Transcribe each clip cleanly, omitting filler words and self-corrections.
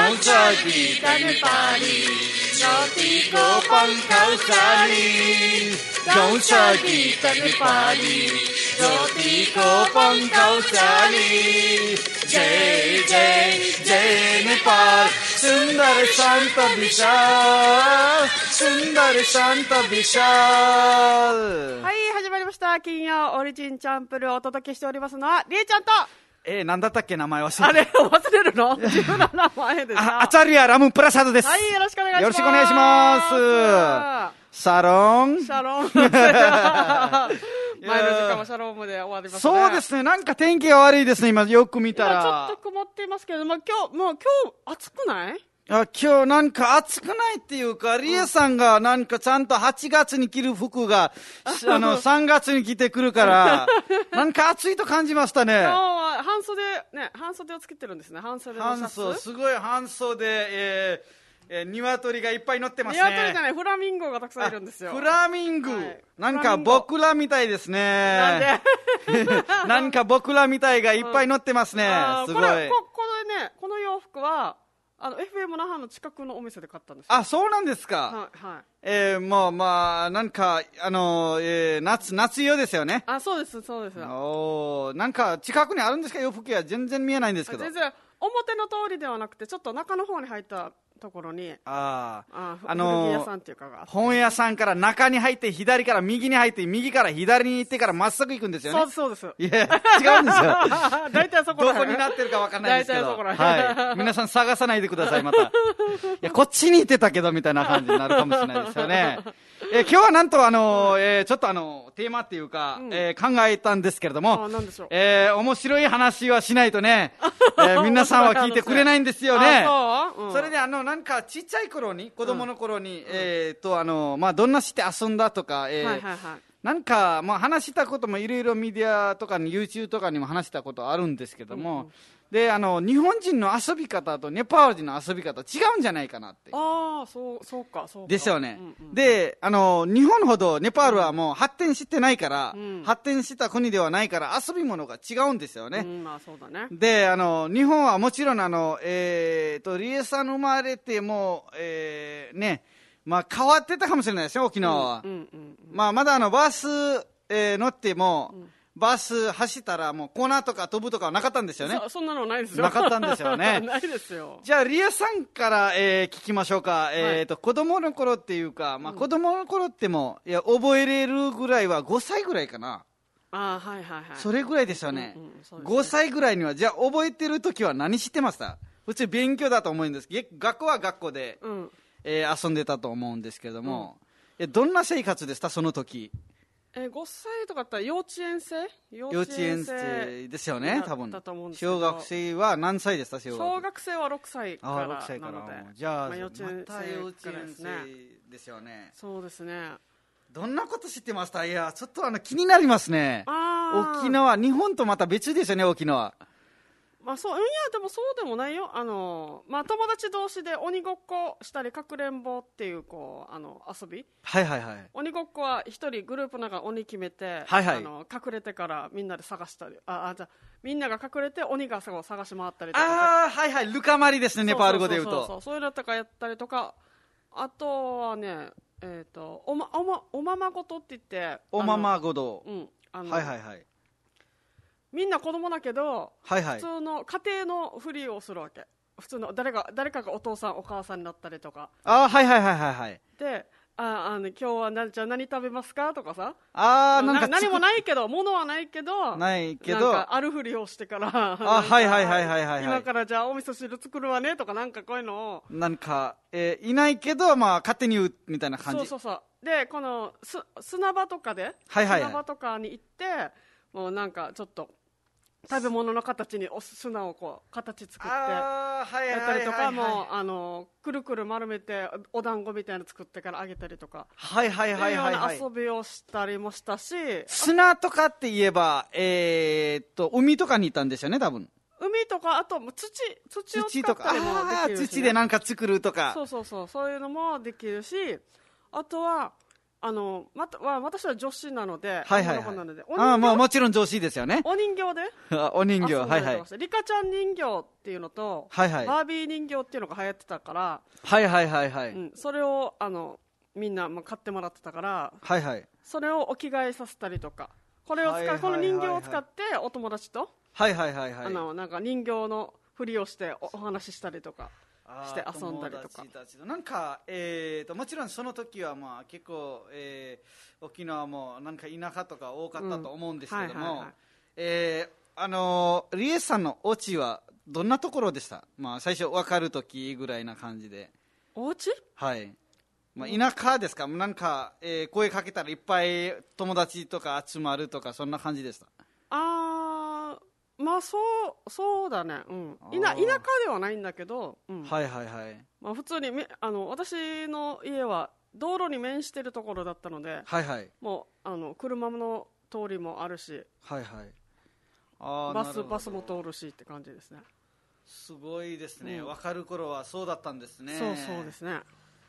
Don't sabita ni pari, roti ko pangkausali. Don't sabita ni pari, roti ko pangkausali. Jai Jai Jai Nepal, Sundar Shanta Vishal, Sundar Shanta Vishal。 はい、始まりました。金曜オリジンチャンプルをお届けしておりますのはりえちゃんと、 なんだったっけ、名前忘れた。 あれ忘れるの自分の名前ですな。 アチャリア・ラム・プラサドです。 はい、よろしくお願いします。 よろしくお願いします。シャロン。 シャロン。前の時間はシャロームで終わりますね。 そうですね。なんか天気が悪いですね。今よく見たら。 ちょっと曇っていますけど、今日暑くない？ 今日なんか暑くないっていうか、リエさんがなんかちゃんと8月に着る服が、3月に着てくるから、なんか暑いと感じましたね。 今日は半袖をつけてるんですね。半袖のシャツ。 すごい半袖、鶏がいっぱい乗ってますね。 鶏じゃない、フラミンゴがたくさんいるんですよ。 フラミンゴ、はい、なんか僕らみたいですね。 なんでなんか僕らみたいがいっぱい乗ってますね。すごい。 これね、この洋服は、FM 那覇の近くのお店で買ったんですよ。 あ、そうなんですか。 はい。 もう、なんか、夏用ですよね。 あ、そうです。 なんか、近くにあるんですか、洋服屋。全然見えないんですけど。 全然、表の通りではなくて、ちょっと中の方に入ったところに、古着屋さんっていうかが、 本屋さんから中に入って、左から右に入って、右から左に行ってからまっすぐ行くんですよね。 そうです。 いや、違うんですよ。 大体そこらどこになってるか分かんないですけど。 大体そこらはい。皆さん探さないでください、また。いや、こっちに行ってたけど、みたいな感じになるかもしれないですよね。今日はなんとちょっとテーマっていうか、考えたんですけれども、 何でしょう。 面白い話はしないとね、皆さんは聞いてくれないんですよね。それでなんかちっちゃい頃に、子供の頃に、どんなして遊んだとか、なんか、話したこともいろいろメディアとかに YouTube とかにも話したことあるんですけども、で日本人の遊び方とネパール人の遊び方違うんじゃないかなって。 ああ、そうかですよね。で日本ほどネパールはもう発展してないから、発展した国ではないから遊び物が違うんですよね。 そうだね。で日本はもちろんリエさん生まれても変わってたかもしれないですよ、沖縄は。まだバス、乗っても、バス走ったらもう粉とか飛ぶとかはなかったんですよね。 そんなのないですよ。 なかったんですよね。 ないですよ。 じゃあリエさんから、聞きましょうか。子供の頃っていうか、子供の頃っても覚えれるぐらいは5歳ぐらいかな。 はい。 それぐらいですよね。5歳ぐらいにはじゃあ覚えてる時は何してました？普通勉強だと思うんです。学校は学校で、遊んでたと思うんですけども、どんな生活でしたその時 ？5歳とかだったら幼稚園生ですよね、多分。小学生は何歳でした？ 小学生は6歳からなので。 6歳から。じゃあ、 幼稚園生ですよね。 そうですね。 どんなこと知ってました？いや、ちょっと気になりますね。沖縄、日本とまた別ですよね、沖縄。 でもそうでもないよ。友達同士で鬼ごっこしたり、かくれんぼっていう、遊び。鬼ごっこは一人グループの中鬼決めて、隠れてからみんなで探したり、みんなが隠れて鬼が探し回ったりとか。 ルカマリですね、ネパール語で言うと。 そういうのとかやったりとか、あとはね、おままごとって言って、 おままごと。 みんな子供だけど、 普通の家庭のふりをするわけ。普通の誰かがお父さんお母さんになったりとか。で、今日はじゃあ何食べますかとかさ。何もないけど、物はないけど、なんかあるふりをしてから、今からじゃあお味噌汁作るわねとか、なんかこういうのを。 なんか、いないけど、勝手に言うみたいな感じ。 そう。で、この砂場とかで、砂場とかに行って、もうなんかちょっと、食べ物の形に砂を形作ってやったりとか、もくるくる丸めてお団子みたいなの作ってからあげたりとか、そういうような遊びをしたりもしたし。 砂とかって言えば海とかにいたんですよね、多分。 海とか、あと土を使ったりもできるし、 土でなんか作るとか。 そういうのもできるし、あとは私は女子なので、 はいはいはい。もちろん女子ですよね。 お人形でお人形、はいはい。 リカちゃん人形っていうのと、はいはい、バービー人形っていうのが流行ってたから、 はいはいはいはい。 それをみんな買ってもらってたから、 はいはい。 それをお着替えさせたりとか、この人形を使ってお友達と、 はいはいはいはい。 なんか人形のふりをしてお話ししたりとか。して遊んだりとかなんか、もちろんその時はまあ結構、沖縄もなんか田舎とか多かったと思うんですけども、リエさんのお家はどんなところでした？まあ最初分かる時ぐらいな感じで。 お家？ はい。まあ、田舎ですか？なんか、声かけたらいっぱい友達とか集まるとかそんな感じでした？ まあそうだね、田舎ではないんだけど、 はいはいはい、 まあ、普通に私の家は道路に面してるところだったので、 はいはい、 もう車の通りもあるし、 はいはい、 バスも通るしって感じですね。 すごいですね、分かる頃はそうだったんですね。 そうですね。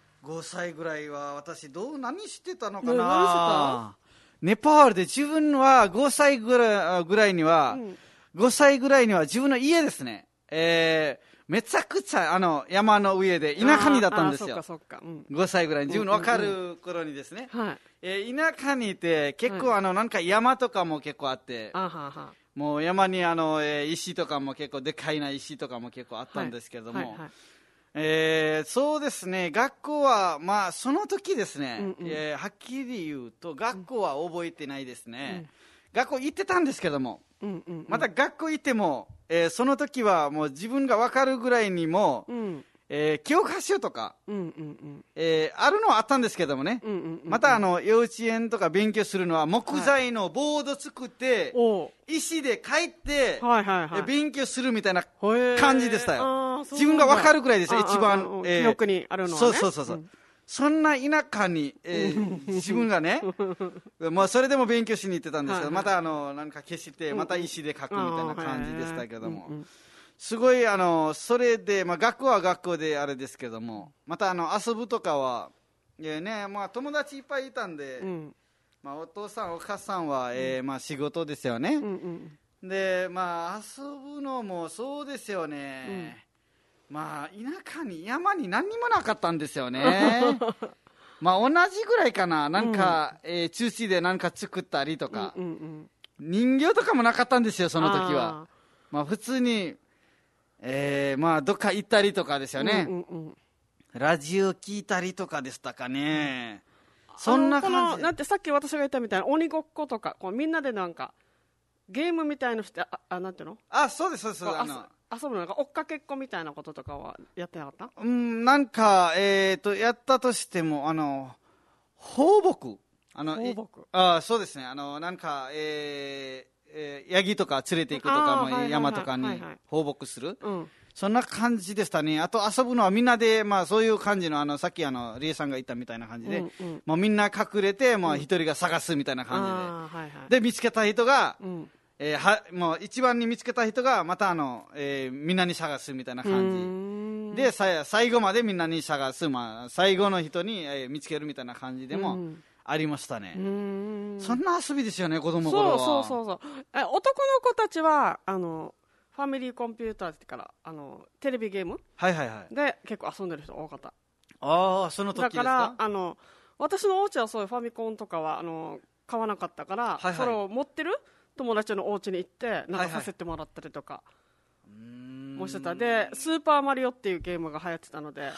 5歳ぐらいは私何してたのかな。ネパールで自分は5歳ぐらいには、5歳ぐらいには自分の家ですね、めちゃくちゃ山の上で田舎にだったんですよ。5歳ぐらいに自分の分かる頃にですね、田舎にいて結構なんか山とかも結構あって、もう山に石とかも結構でかいな石とかも結構あったんですけども、そうですね、学校はまあその時ですね、はっきり言うと学校は覚えてないですね、学校行ってたんですけども、また学校行っても、その時はもう自分が分かるぐらいにも、教科書とか、あるのはあったんですけどもね、また幼稚園とか勉強するのは木材のボード作って、石で書いて、勉強するみたいな感じでしたよ。自分が分かるぐらいですよ、一番。 記憶にあるのはね。 そう。そんな田舎に、自分がね、まあそれでも勉強しに行ってたんですけど、またなんか消して、また石で書くみたいな感じでしたけども、すごいそれで、まあ学校は学校であれですけども、また遊ぶとかは、まあ友達いっぱいいたんで、まあお父さんお母さんは、まあ仕事ですよね。で、まあ遊ぶのもそうですよね。まあ田舎に山に何にもなかったんですよね。まあ同じぐらいかな、なんか、中止でなんか作ったりとか、人形とかもなかったんですよ、その時は。まあ普通に、まあどっか行ったりとかですよね。ラジオ聞いたりとかでしたかね。そんな感じ。 なんてさっき私が言ったみたいな鬼ごっことか、こうみんなでなんかゲームみたいのして、なんていうの？ そうです。 遊ぶの追っかけっこみたいなこととかはやってなかった？ なんか、やったとしても、放牧。そうですね。なんか、ヤギとか連れて行くとか、山とかに放牧する。そんな感じでしたね。あと遊ぶのはみんなで、まあそういう感じの、さっきリエさんが言ったみたいな感じで、もうみんな隠れて、もう一人が探すみたいな感じで。で、見つけた人が、もう一番に見つけた人がまたみんなに探すみたいな感じで、最後までみんなに探す、まあ、最後の人に、見つけるみたいな感じでもありましたね。そんな遊びですよね、子供の頃は。 そう男の子たちはファミリーコンピューターってからテレビゲームで結構遊んでる人多かった。 その時ですか？ だから私のお家はそういうファミコンとかは買わなかったから、それを持ってる友達のお家に行ってなんかさせてもらったりとかもしてた。でスーパーマリオっていうゲームが流行ってたので、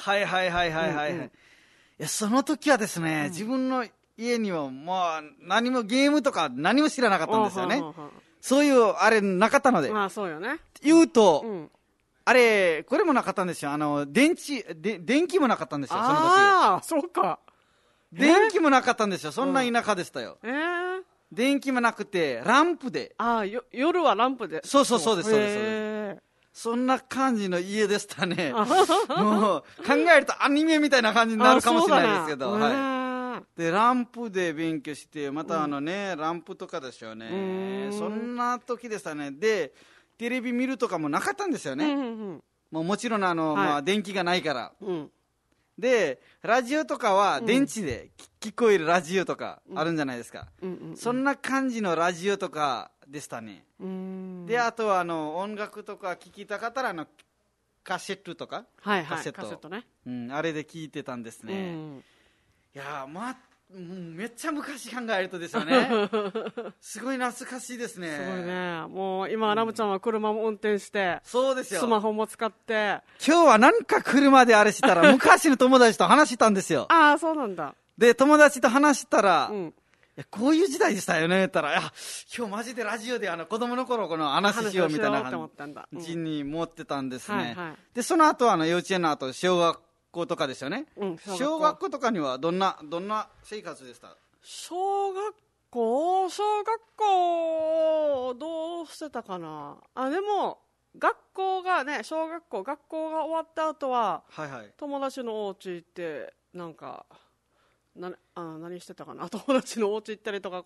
いやその時はですね、自分の家にはもう何もゲームとか何も知らなかったんですよね。そういうあれなかったので。 まあそうよね。 言うと、あれこれもなかったんですよ。電気もなかったんですよ、その時。 そうか。 電気もなかったんですよ。そんな田舎でしたよ。電気もなくてランプで。 夜はランプで。 そうです。そんな感じの家でしたね。もう考えるとアニメみたいな感じになるかもしれないですけど、でランプで勉強して、またランプとかですよね。そんな時でしたね。でテレビ見るとかもなかったんですよね。もちろんまあ電気がないから。 でラジオとかは電池で聞こえるラジオとかあるんじゃないですか、そんな感じのラジオとかでしたね。であとは音楽とか聞きたかったらカセットとか、 カセットね、 あれで聞いてたんですね、いやめっちゃ昔考えるとですよねすごい懐かしいですね。 すごいね。もう今ラムちゃんは車も運転して、 そうですよ、 スマホも使って。 今日はなんか車であれしたら昔の友達と話したんですよああ、そうなんだ。 で友達と話したら、こういう時代でしたよねって言ったら、今日マジでラジオで子供の頃この話しようみたいな感じに持ってたんですね、でその後幼稚園の後小学校とかですよね、小学校とかにはどんな生活でした？ 小学校どうしてたかな。でも学校がね、小学校が終わった後は、友達のお家行ってなんか何してたかな。友達のお家行ったりとか、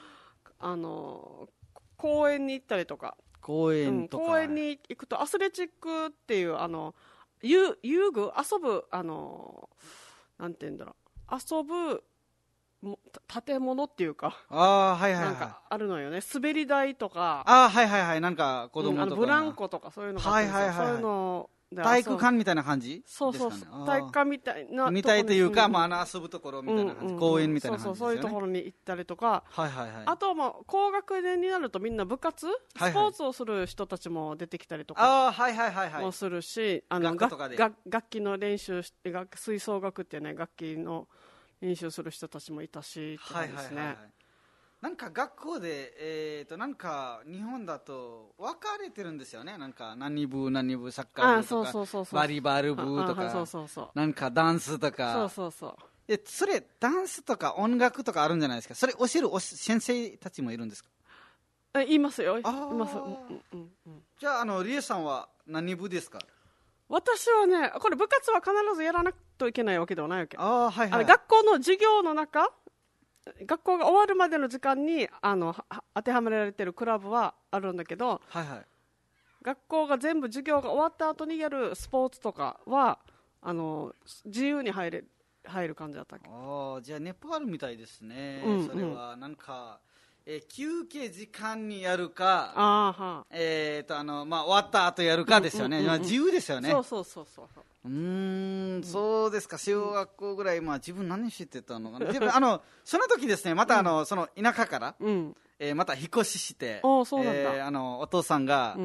公園に行ったりとか。 公園に行くとアスレチックっていう遊具、遊ぶなんていうんだろう、遊ぶ建物っていうか、なんかあるのよね。滑り台とか、 なんか子供とか、 ブランコとかそういうのがあるんですよ。そういうの体育館みたいな感じですかね。 そう体育館みたいなみたいというか、遊ぶところみたいな感じ、公園みたいな感じですよね。 そういうところに行ったりとか、あとは高学年になるとみんな部活、スポーツをする人たちも出てきたりとかもするし、楽器の練習して、吹奏楽ってね、楽器の練習する人たちもいたしって感じですね。 なんか学校で、なんか日本だと分かれてるんですよね。なんか何部サッカー部とかバリバル部とか、なんかダンスとか、それダンスとか音楽とかあるんじゃないですか。それ教える先生たちもいるんですか？ いますよ。います。 じゃあリエさんは何部ですか？ 私はね、これ部活は必ずやらなくてはいけないわけではないわけ。学校の授業の中、学校が終わるまでの時間に当てはめられてるクラブはあるんだけど、学校が全部授業が終わった後にやるスポーツとかは自由に入る感じだったっけ。 じゃあネパールみたいですね、それはなんか、休憩時間にやるか、終わった後やるかですよね、自由ですよね。そうですか。小学校ぐらい、自分何してたのかな。その時ですね、またその田舎から、また引っ越しして、お父さんが、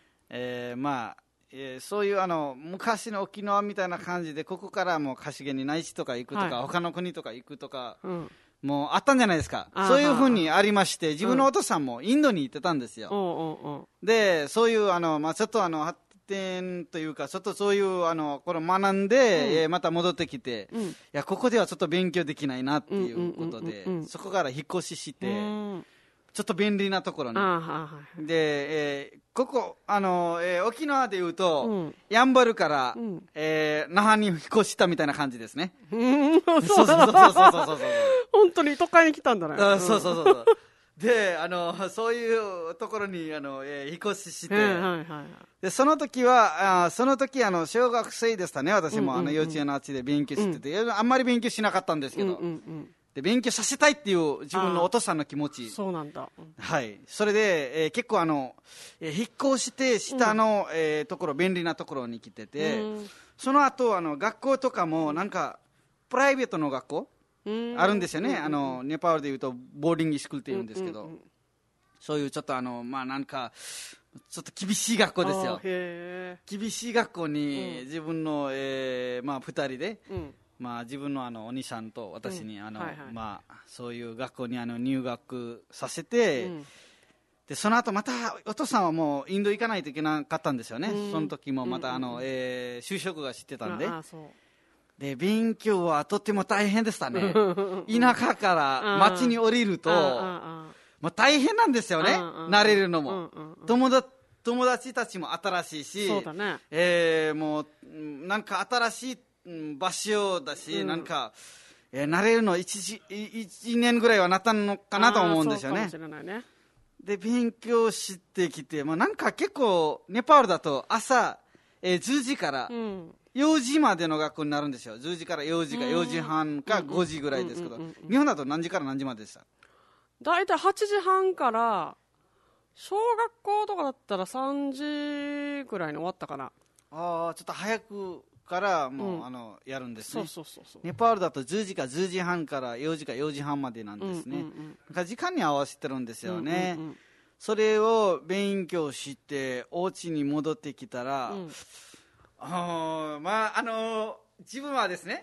そういう昔の沖縄みたいな感じで、ここからもう貸し毛に内地とか行くとか、他の国とか行くとか、もうあったんじゃないですか。そういうふうにありまして、自分のお父さんもインドに行ってたんですよ。でそういうちょっと発展というか、ちょっとそういうこれ学んで、また戻ってきて、いやここではちょっと勉強できないなっていうことで、そこから引っ越しして、ちょっと便利なところに、で、ここ沖縄でいうと、やんばるから、那覇に引っ越したみたいな感じですね。そう本当に都会に来たんだね。 でそういうところに引っ越しして、でその時小学生でしたね。私も幼稚園のあっちで勉強してて、あんまり勉強しなかったんですけど、で勉強させたいっていう自分のお父さんの気持ち、 そうなんだ、 それで、結構引っ越して下の、ところ、便利なところに来てて、その後学校とかもなんかプライベートの学校あるんですよね。ネパールでいうとボーディングスクールって言うんですけど、そういうちょっとなんかちょっと厳しい学校ですよ。厳しい学校に自分の、2人で、自分のお兄さんと私にそういう学校に入学させて、でその後またお父さんはもうインド行かないといけなかったんですよね。その時もまた就職がしてたんで、で勉強はとっても大変でしたね。田舎から町に降りるともう大変なんですよね、慣れるのも。友達たちも新しいし、もうなんか新しい場所だし、なんか、慣れるの1年ぐらいはなったのかなと思うんですよね。で勉強してきて、なんか結構ネパールだと朝、10時から、 4時までの学校になるんですよ。10時から4時か4時半か5時ぐらいですけど、日本だと何時から何時まででした？ だいたい8時半から、小学校とかだったら3時ぐらいに終わったかな。 ああ、ちょっと早くからもう、やるんですね。 そう。 ネパールだと10時か10時半から4時か4時半までなんですね。だから時間に合わせてるんですよね。それを勉強してお家に戻ってきたら、自分はですね、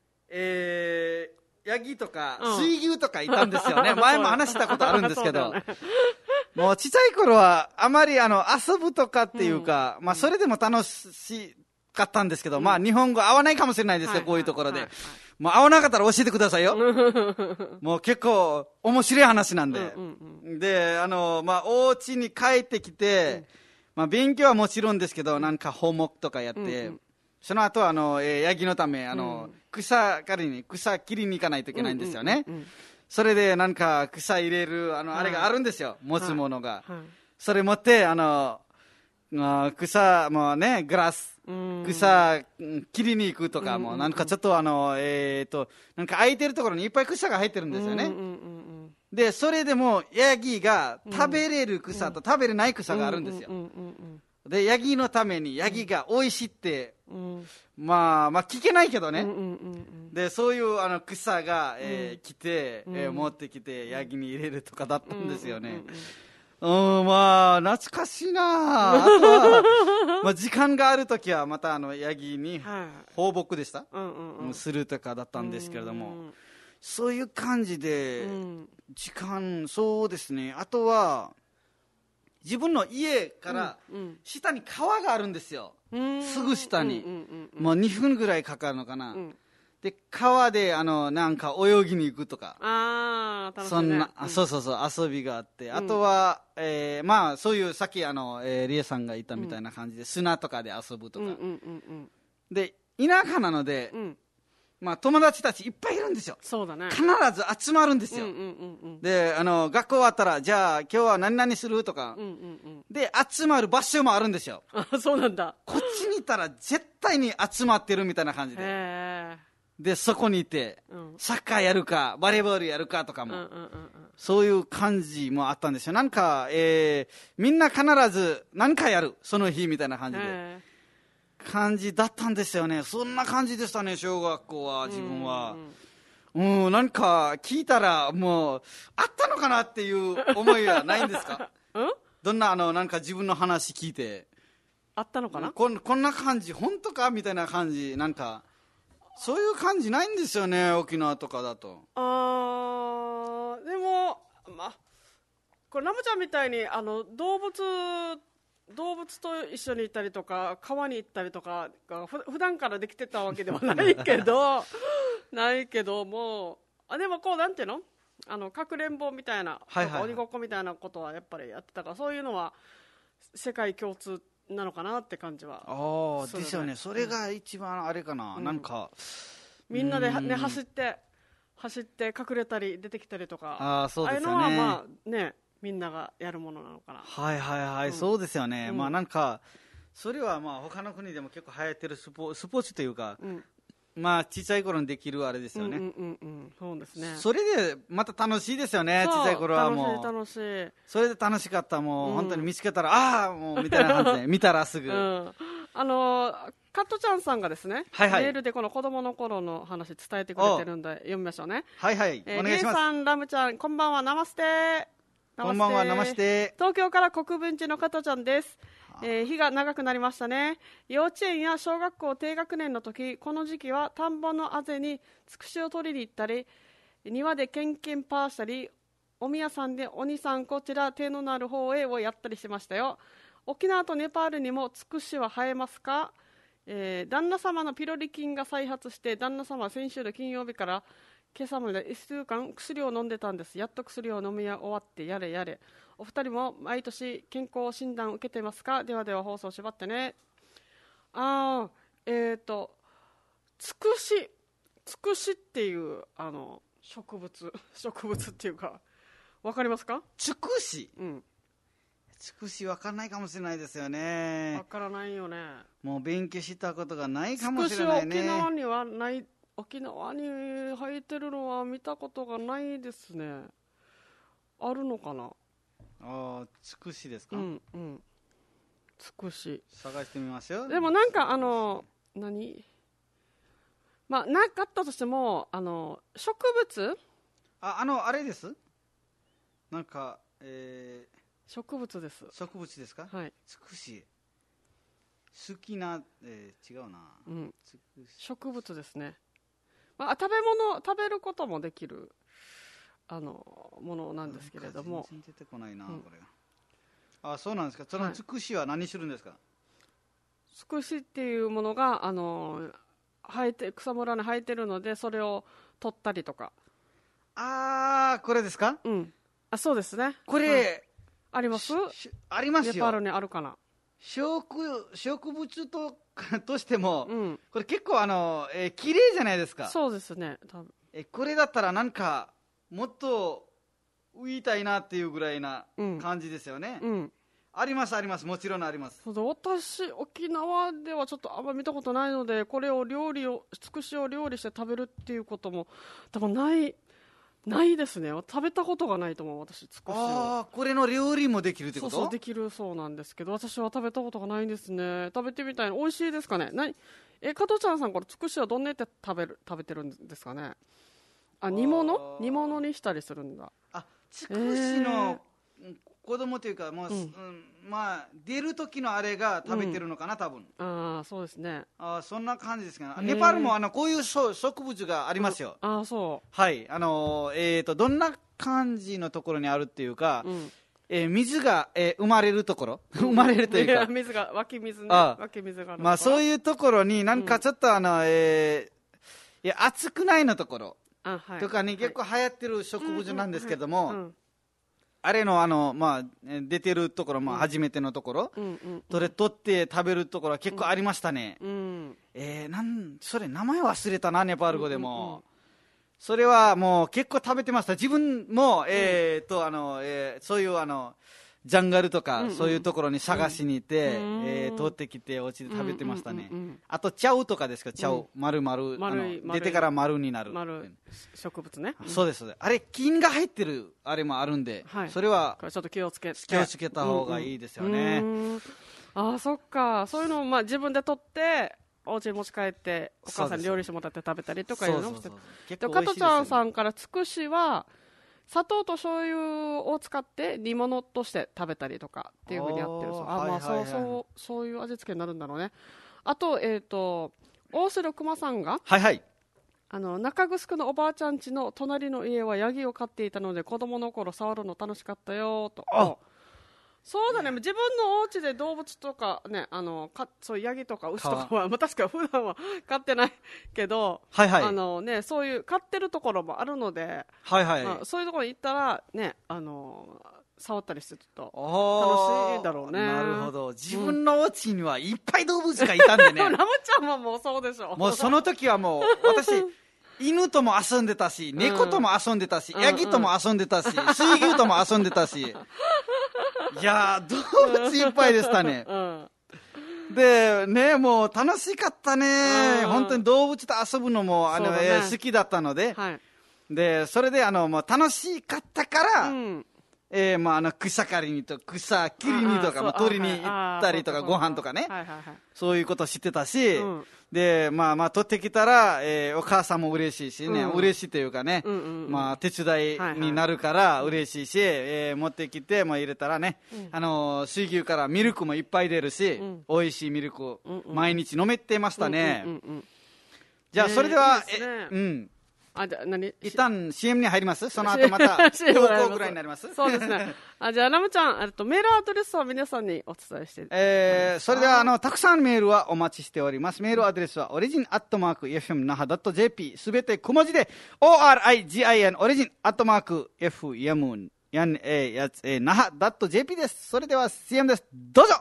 ヤギとか水牛とかいたんですよね。前も話したことあるんですけど、もうちっちゃい頃はあまり遊ぶとかっていうか、それでも楽しかったんですけど、日本語合わないかもしれないですけど、こういうところで。合わなかったら教えてくださいよ。もう結構面白い話なんで。で、お家に帰ってきて、勉強はもちろんですけど、なんかホームワークとかやって、その後はヤギのため、草切りに行かないといけないんですよね。それでなんか草入れる、あれがあるんですよ。持つものが。それ持って、草もね、グラス、草切りに行くとかも、なんかちょっとなんか空いてるところにいっぱい草が入ってるんですよね。で、それでもヤギが食べれる草と食べれない草があるんですよ。で、ヤギのためにヤギが美味しいって、聞けないけどね。で、そういう草が来て、持ってきてヤギに入れるとかだったんですよね。懐かしいな。あとは、時間があるときはまたヤギに放牧でした、するとかだったんですけれども、そういう感じで、時間、そうですね。あとは、自分の家から下に川があるんですよ。すぐ下に。もう2分ぐらいかかるのかな。で、川でなんか泳ぎに行くとか。 楽しいね。そんな、 遊びがあって。あとは、そういうさっきリエさんが言ったみたいな感じで、砂とかで遊ぶとか。で、田舎なので、友達たちいっぱいいるんですよ。 そうだね。 必ず集まるんですよ。で、学校終わったら、じゃあ今日は何々するとか。で、集まる場所もあるんですよ。 そうなんだ。 こっちにいたら絶対に集まってるみたいな感じで。で、そこにいて、サッカーやるか、バレーボールやるかとかも、そういう感じもあったんですよ。なんか、みんな必ず何かやる、その日みたいな感じで。感じだったんですよね。そんな感じでしたね、小学校は、自分は。なんか、聞いたら、もう、あったのかなっていう思いはないんですか？どんな、なんか自分の話聞いて。 あったのかな？ こんな感じ、本当かみたいな感じ、なんか、そういう感じないんですよね、沖縄とかだと。 でも、これ、ラムちゃんみたいに、動物と一緒に行ったりとか川に行ったりとかが普段からできてたわけではないけどもでもこうなんていうのかくれんぼみたいな、鬼ごっこみたいなことはやっぱりやってたから、そういうのは世界共通なのかなって感じは。 ですよね。それが一番あれかな、なんかみんなで、ね、走って隠れたり出てきたりとか、 そうですよね。 ああいうのはみんながやるものなのかな。 そうですよね。なんかそれは他の国でも結構流行ってるスポーツというか、小さい頃にできるあれですよね。 そうですね。 それでまた楽しいですよね。小さい頃はもう楽しい。 それで楽しかった。もう本当に見つけたらもうみたいな感じで見たらすぐ。 カットちゃんさんがですね、メールでこの子供の頃の話伝えてくれてるんで読みましょうね。 お願いします。 リエさん、ラムちゃん、こんばんは、ナマステ。 こんばんは、ナマステ。 東京から国分寺の加藤ちゃんです。日が長くなりましたね。幼稚園や小学校低学年の時、この時期は田んぼのあぜにつくしを取りに行ったり、庭でケンケンパーしたり、お宮さんでお兄さんこちら手のなる方へをやったりしましたよ。沖縄とネパールにもつくしは生えますか？旦那様のピロリ菌が再発して、旦那様は先週の金曜日から今朝まで1週間薬を飲んでたんです。やっと薬を飲み終わってやれやれ。お二人も毎年健康診断を受けてますか？ではでは放送しばってね。つくしっていう植物っていうか、わかりますか？ つくし、 つくし分かんないかもしれないですよね。 分からないよね。 もう勉強したことがないかもしれないね。 つくしは沖縄にはない。沖縄に生えてるのは見たことがないですね。あるのかな。 つくしですか。 つくし探してみますよ。 でもなんかまあなかったとしても植物あれです。なんか植物です。 植物ですか。 はい。 つくし好きな、違うな、 植物ですね。まあ、食べることもできるものなんですけれども。 全然出てこないな、これが。そうなんですか。そのつくしは何するんですか。 つくしっていうものが草むらに生えてるので、それを取ったりとか。 これですか。 そうですね。 これ、 あります。 ありますよ。 ネパールにあるかな。 植物としても、これ結構綺麗じゃないですか。 そうですね。多分これだったらなんかもっと浮いたいなっていうぐらいな感じですよね。ありますあります、もちろんあります。 私沖縄ではちょっとあんまり見たことないので、これをつくしを料理して食べるっていうことも多分ないですね。食べたことがないと思う、私。つくしを。 これの料理もできるってこと。 そうできるそうなんですけど、私は食べたことがないんですね。食べてみたいの。美味しいですかね。加藤ちゃんさん、これつくしはどんなやって食べてるんですかね。煮物にしたりするんだ。 つくしの子供というか、もう、まあ出る時のあれが食べてるのかな、多分。 そうですね。 そんな感じですけど、ネパールもこういう植物がありますよ。 そう。 はい、どんな感じのところにあるっていうか、水が、生まれるところ、生まれるというか、 水が湧き水ね。湧き水がある。 まあそういうところになんかちょっと暑くないのところとかに結構流行ってる植物なんですけども。あれのまあ出てるところ、初めてのところ、取って食べるところは結構ありましたね。それ名前忘れたな、ネパール語でも。それはもう結構食べてました。自分もそういうジャンガルとか、そういうところに探しに行って、取ってきてお家で食べてましたね。あとチャウとかですか。チャウ、丸出てから丸になる植物ね。 そうです。あれ菌が入ってるあれもあるんで、それはちょっと気をつけた方がいいですよね。 そっか。そういうのを自分で取ってお家に持ち帰ってお母さんに料理してもらって食べたりとかいうのもしてる。加藤ちゃんさんから、つくしは砂糖と醤油を使って煮物として食べたりとかっていうふうにやってるそう。そういう味付けになるんだろうね。あと大城熊さんが、中城のおばあちゃん家の隣の家はヤギを飼っていたので、子供の頃触るの楽しかったよと。そうだね。自分のお家で動物とかね、そういうヤギとか牛とかは、確か普段は飼ってないけど、そういう飼ってるところもあるので、そういうところに行ったらね、触ったりしてちょっと楽しいだろうね。 なるほど。自分のお家にはいっぱい動物がいたんでね。 ラムちゃんはもうそうでしょ。 もうその時はもう私犬とも遊んでたし、猫とも遊んでたし、ヤギとも遊んでたし、水牛とも遊んでたし。いや動物いっぱいでしたね。でね、もう楽しかったね。本当に動物と遊ぶのも好きだったので、でそれで楽しかったから、草刈りにと草切りにとか取りに行ったりとか、ご飯とかね、そういうこと知ってたし、で取ってきたら、お母さんも嬉しいしね、嬉しいというかね、手伝いになるから嬉しいし、持ってきて入れたらね、水牛からミルクもいっぱい出るし、美味しいミルクを毎日飲めてましたね。じゃあそれでは一旦 CM に入ります。その後また投稿ぐらいになります。 そうですね。じゃあラムちゃん、メールアドレスは皆さんにお伝えして、 それではたくさんメールはお待ちしております。メールアドレスはorigin@fmnaha.jp、 すべて小文字で origin origin@fmnaha.jp です。それでは CM です。どうぞ。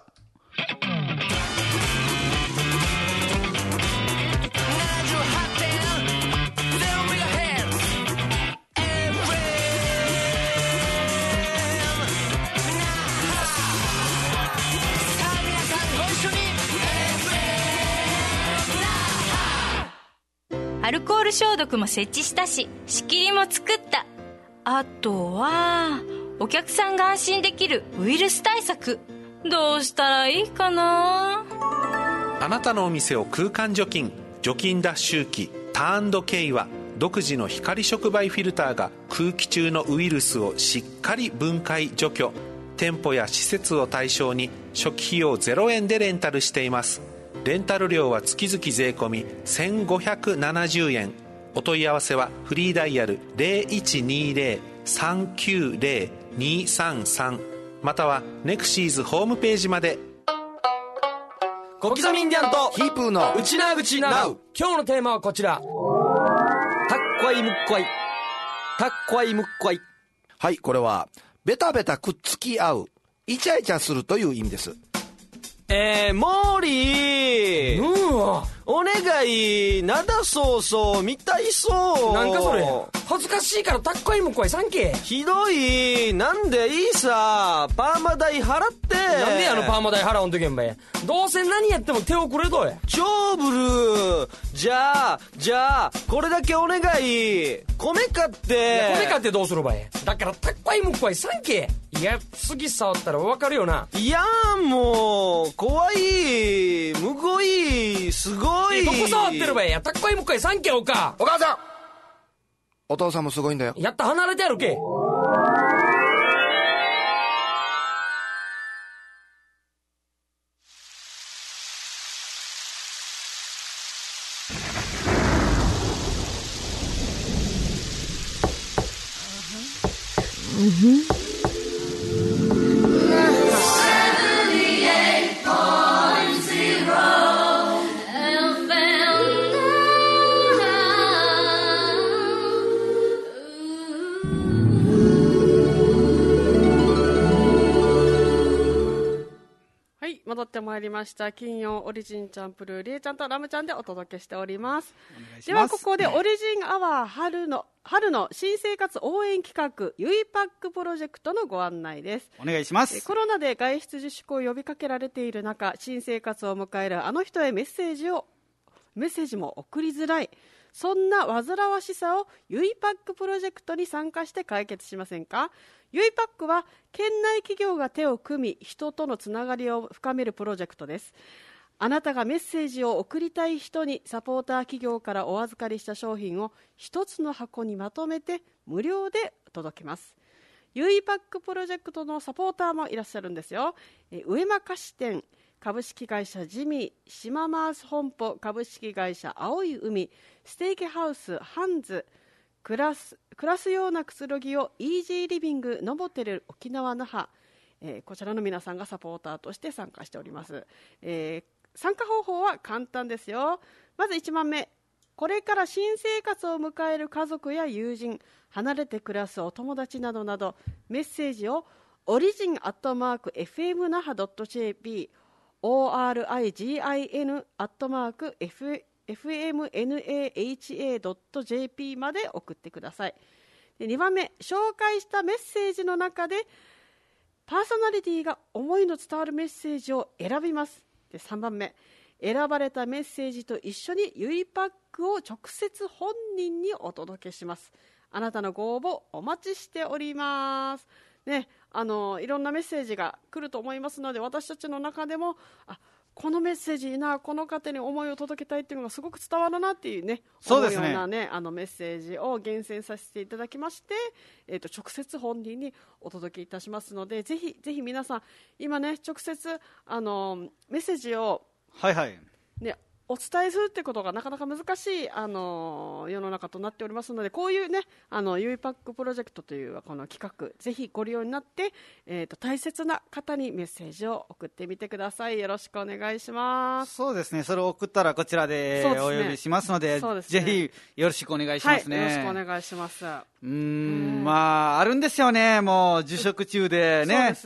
ルコール消毒も設置したし、仕切りも作った。あとはお客さんが安心できるウイルス対策、どうしたらいいかな。 あなたのお店を空間除菌脱臭機ターンKは、独自の光触媒フィルターが空気中のウイルスをしっかり分解除去。店舗や施設を対象に初期費用0円でレンタルしています。レンタル料は月々税込み1570円。お問い合わせはフリーダイヤル 0120-390-233 またはネクシーズホームページまで。 小刻みインディアンとヒープーのうちなうちなう。今日のテーマはこちら。たっこいむっこい。たっこいむっこい。 はい、これはベタベタくっつき合う、イチャイチャするという意味です。 モーリー、お願い、なだそうそう見たいそう。 なんかそれ恥ずかしいからたっこいむこいさんけ。 ひどい。なんでいいさ、パーマ代払って。 なんでパーマ代払うんとけんばい。どうせ何やっても手をくれとや。 超ブルー。じゃあこれだけお願い。米買って。 米買ってどうするばい。だからたっこいむこいさんけ。いや、次触ったら分かるよな。 いやもう怖い、むごい、すごい。 どこ触ってるばい。たっこいむこいさんけ。お母さん、お父さんもすごいんだよ。 やった離れてやるけ。 戻ってまいりました。金曜オリジンチャンプルー、りえちゃんとラムちゃんでお届けしております。ではここでオリジンアワー春の新生活応援企画ゆいパックプロジェクトのご案内です。 お願いします。 コロナで外出自粛を呼びかけられている中、新生活を迎えるあの人へメッセージも送りづらい、そんな煩わしさをゆいパックプロジェクトに参加して解決しませんか。ゆいパックは県内企業が手を組み、人とのつながりを深めるプロジェクトです。あなたがメッセージを送りたい人にサポーター企業からお預かりした商品を一つの箱にまとめて無料で届けます。ゆいパックプロジェクトのサポーターもいらっしゃるんですよ。上間菓子店、株式会社ジミー、島マース本舗株式会社青い海、ステーキハウスハンズ、暮らすようなくつろぎをイージーリビングノボテル沖縄那覇、こちらの皆さんがサポーターとして参加しております。参加方法は簡単ですよ。まず1番目、これから新生活を迎える家族や友人、離れて暮らすお友達などなど、メッセージをorigin@fmnaha.jp origin@fmnaha.jp まで送ってください。で、2番目、紹介したメッセージの中でパーソナリティが思いの伝わるメッセージを選びます。で、3番目、選ばれたメッセージと一緒にゆいパックを直接本人にお届けします。あなたのご応募お待ちしておりますね。いろんなメッセージが来ると思いますので、私たちの中でもこのメッセージいいな、この方に思いを届けたいっていうのがすごく伝わるなっていうね、 そうですね、 思うようなね、メッセージを厳選させていただきまして、直接本人にお届けいたしますので、ぜひぜひ皆さん今ね、直接メッセージをね、お伝えするってことがなかなか難しい世の中となっておりますので、こういうね、ゆいパックプロジェクトというこの企画、ぜひご利用になって、大切な方にメッセージを送ってみてください。よろしくお願いします。 そうですね、それを送ったらこちらでお呼びしますので、ぜひよろしくお願いしますね。 はい、よろしくお願いします。 まああるんですよね、もう受食中でね。 そうですね、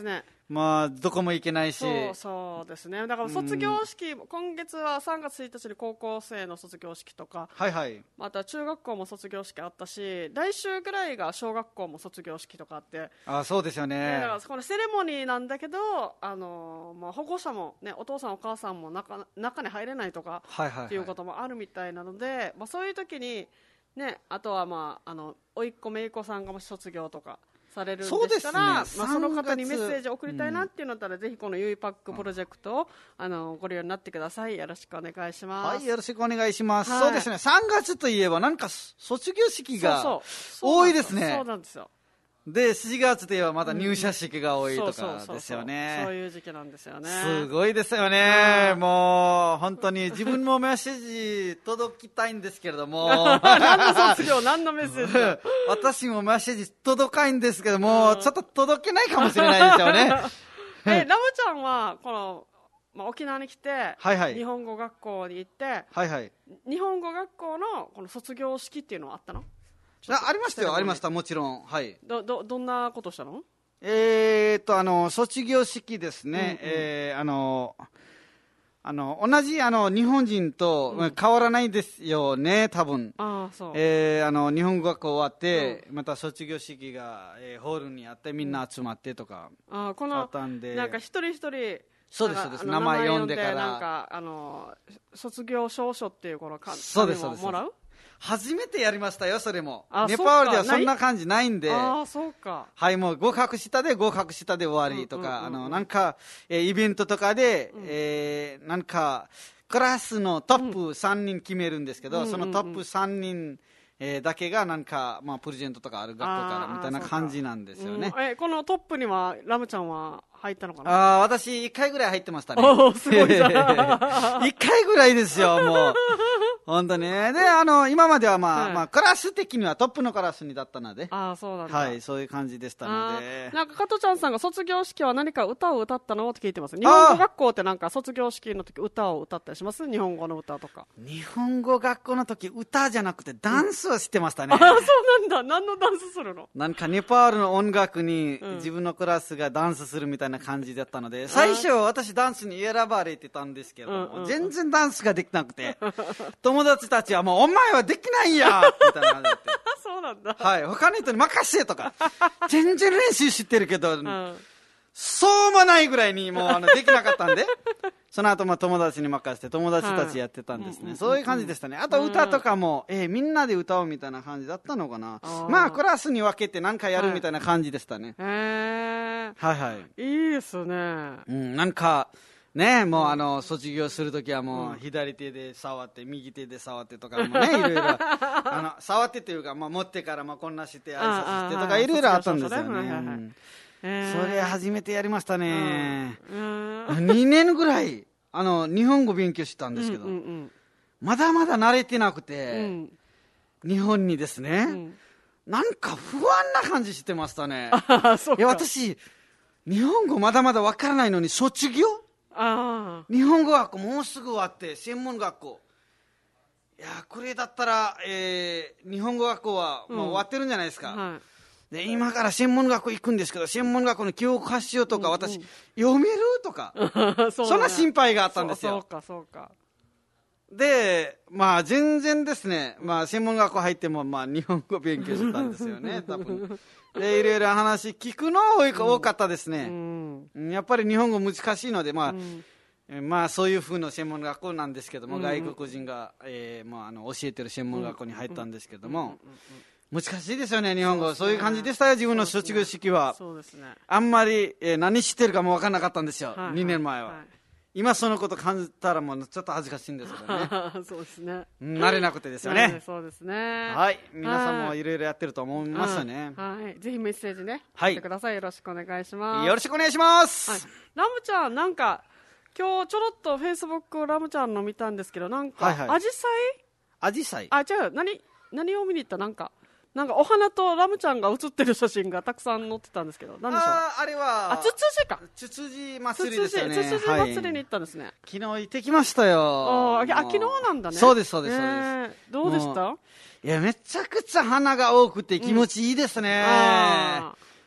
まあどこも行けないし。 そうですね。だから卒業式、今月は3月1日に高校生の卒業式とか、 はいはい、 また中学校も卒業式あったし、来週ぐらいが小学校も卒業式とかあって、 そうですよね。 だからこのセレモニーなんだけど、まあ、保護者も、ね、お父さんお母さんも中に入れないとかっていうこともあるみたいなので、まあ、そういう時に、ね、あとは、まあ、甥っ子姪っ子さんがもし卒業とかされるんでしたら、まあ、その方にメッセージを送りたいなっていうのだったら、ぜひこのゆいパックプロジェクトを、ご利用になってください。よろしくお願いします。 はい、よろしくお願いします。そうですね、3月といえばなんか卒業式が多いですね。 そうなんですよ。 で、4月といえばまた入社式が多いとかですよね。 そういう時期なんですよね。 すごいですよね。もう本当に自分もメッセージ届きたいんですけれども何の卒業、何のメッセージ私もメッセージ届かないんですけども、ちょっと届けないかもしれないですよねラムちゃんはこの、まあ、沖縄に来て、 はいはい、 日本語学校に行って、 はいはい、 日本語学校のこの卒業式っていうのはあったの？ ありましたよ、ありました、もちろん。はい。 どんなことしたの？ 卒業式ですね。同じ日本人と変わらないですよね、多分。 そう。 日本語学校終わって、また卒業式が、ホールにあってみんな集まってとか。 このなんか一人一人。 そうですそうです。名前読んでから。 なんか卒業証書っていうこの紙をもらう？ 初めてやりましたよ、それも。ネパールではそんな感じないんで。 そうか。 はい、もう合格したで終わりとか、なんか、イベントとかで、なんか、クラスのトップ3人決めるんですけど、そのトップ3人、だけがなんか、まあ、プレゼントとかある学校からみたいな感じなんですよね。 このトップにはラムちゃんは入ったのかな？ 私1回ぐらい入ってましたね。 すごいな 1回ぐらいですよ、もう。本当ね。で、今まではまあ、クラス的にはトップのクラスにだったので。 そうなんだ。 はい、そういう感じでしたので。 なんか、加藤ちゃんさんが卒業式は何か歌を歌ったのって聞いてます。日本語学校ってなんか卒業式の時歌を歌ったりします？日本語の歌とか。 日本語学校の時歌じゃなくてダンスをしてましたね。 そうなんだ。何のダンスするの？ なんかネパールの音楽に自分のクラスがダンスするみたいな感じだったので、最初私ダンスに選ばれてたんですけど、全然ダンスができなくて、友達たちはもうお前はできないやみたいな感じで。 そうなんだ。 はい、他の人に任せとか、全然練習してるけど、そうもないぐらいにもうできなかったんで、その後友達に任せて友達たちやってたんですね。そういう感じでしたね。あと歌とかも、みんなで歌うみたいな感じだったのかな。まあクラスに分けて何かやるみたいな感じでしたね。はいはい。 いいですね。 なんかね、もう卒業するときはもう左手で触って右手で触ってとかもね、いろいろ触ってというか、持ってからこんなして挨拶してとかいろいろあったんですよね。それ初めてやりましたね。2年ぐらい日本語勉強したんですけど、まだまだ慣れてなくて、日本にですね、なんか不安な感じしてましたね。いや、私日本語まだまだわからないのに卒業、日本語学校もうすぐ終わって専門学校、いやこれだったら、日本語学校はもう終わってるんじゃないですか。で今から専門学校行くんですけど、専門学校の記憶発祥とか、私読めるとかそんな心配があったんですよ。 そうか。 で全然ですね、専門学校入っても日本語勉強してたんですよね多分。でいろいろ話聞くの多かったですね。やっぱり日本語難しいので、そういう風の専門学校なんですけども、外国人が、教えてる専門学校に入ったんですけども、難しいですよね、日本語。そういう感じでしたよ、自分の卒業式は。 そうですね。 あんまり、何してるかも分からなかったんですよ、2年前は。今そのこと感じたらもうちょっと恥ずかしいんですけどね。 そうですね。 慣れなくてですよね。 そうですね。 はい、皆さんもいろいろやってると思いますよね。 ぜひメッセージね、してください。よろしくお願いします。 よろしくお願いします。 ラムちゃん、なんか今日ちょろっとフェイスブックラムちゃんの見たんですけど、なんかアジサイ？ アジサイ？ 違う、何を見に行った？なんかお花とラムちゃんが写ってる写真がたくさん載ってたんですけど、何でしょう？ あれはツツジか。 ツツジ祭りですよね。 ツツジ祭りに行ったんですね。 昨日行ってきましたよ。 昨日なんだね。 そうです。どうでした？いや、めちゃくちゃ花が多くて気持ちいいですね。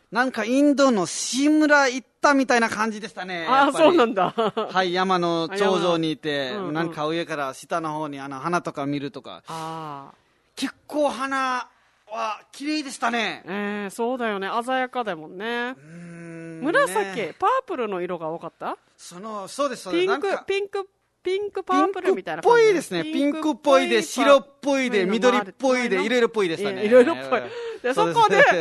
なんかインドのシムラ行ったみたいな感じでしたね。 ああ、そうなんだ。 はい、山の頂上にいて、なんか上から下の方に花とか見るとか。結構花は綺麗でしたね。 そうだよね。鮮やかだもんね。紫、パープルの色が多かった？ そうです、 ピンクパープルみたいな感じ。ピンクっぽいですね。ピンクっぽいで、白っぽいで、緑っぽいで、いろいろっぽいでしたね。 いろいろっぽい。で、そこで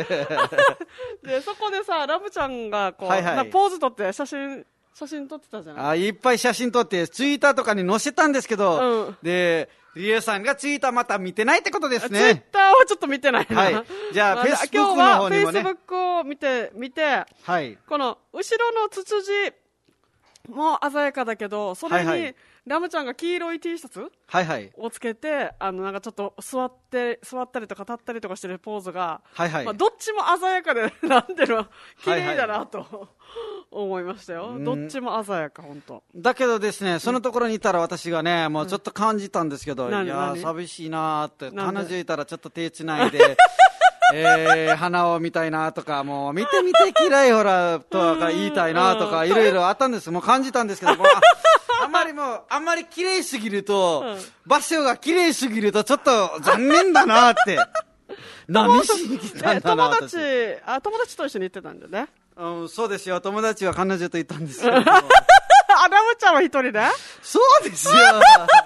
さ、ラブちゃんがこう、ポーズ撮って写真撮ってたじゃない。 いっぱい写真撮って、ツイッターとかに載せたんですけど、で、リエさんがツイッターまた見てないってことですね。 ツイッターはちょっと見てないな。 はい。じゃあ、フェイスブックの方にもね。 今日はフェイスブックを見て、はい。この、後ろのツツジも鮮やかだけど、それに、ラムちゃんが黄色い T シャツをつけて、なんかちょっと座ったりとか立ったりとかしてるポーズが、どっちも鮮やかで、なんていうの、綺麗だなと思いましたよ。どっちも鮮やか、本当。 だけどですね、そのところにいたら私がね、もうちょっと感じたんですけど、いや、寂しいなーって、彼女いたらちょっと手つないで、花を見たいなとか、もう見て嫌いほらとか言いたいなとか、いろいろあったんです。もう感じたんですけども、あんまり綺麗すぎると、場所が綺麗すぎるとちょっと残念だなって。何しに来たんだなって。 友達と一緒に行ってたんだよね。 そうですよ。友達は彼女と行ったんですけど。ラムちゃんは一人で？ そうですよ。だ